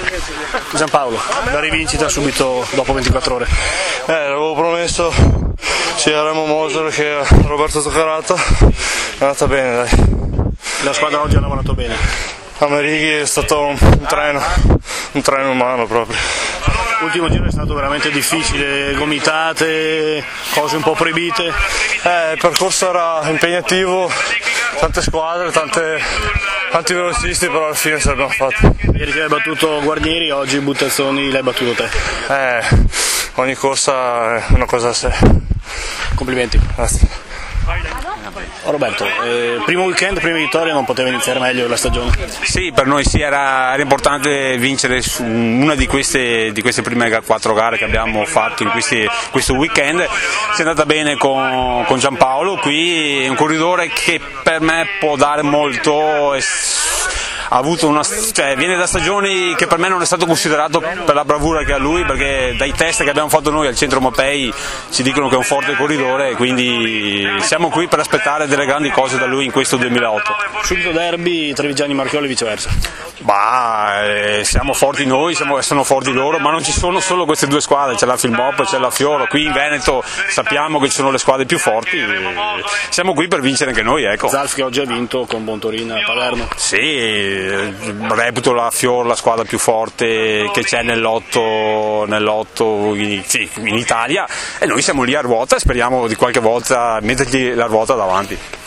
Giampaolo, la rivincita subito dopo 24 ore. L'avevo promesso sia a Remo Moser che a Roberto Toccarato, è andata bene, dai. La squadra oggi ha lavorato bene. Amerighi è stato un treno umano proprio. L'ultimo giro è stato veramente difficile, gomitate, cose un po' proibite. Il percorso era impegnativo, tante squadre, tanti velocisti, però alla fine ce l'abbiamo fatta. Ieri ti hai battuto Guarnieri, oggi Buttazzoni l'hai battuto te. Ogni corsa è una cosa a sé. Complimenti. Grazie. Roberto, primo weekend, prima vittoria, non poteva iniziare meglio la stagione? Sì, per noi sì, era importante vincere su una di queste prime 4 gare che abbiamo fatto in questo weekend. Si è andata bene con Giampaolo, qui è un corridore che per me può dare molto. Ha avuto viene da stagioni che per me non è stato considerato per la bravura che ha lui, perché dai test che abbiamo fatto noi al centro Mapei ci dicono che è un forte corridore, quindi siamo qui per aspettare delle grandi cose da lui in questo 2008. Subito derby, Trevigiani Marchioli e viceversa. Siamo forti noi, sono forti loro, ma non ci sono solo queste due squadre, c'è la Filmop e c'è la Fioro. Qui in Veneto sappiamo che ci sono le squadre più forti, siamo qui per vincere anche noi, ecco. Zalf che oggi ha vinto con Bontorina a Palermo. Sì, reputo la Fior la squadra più forte che c'è nell'otto in Italia, e noi siamo lì a ruota e speriamo di qualche volta mettergli la ruota davanti.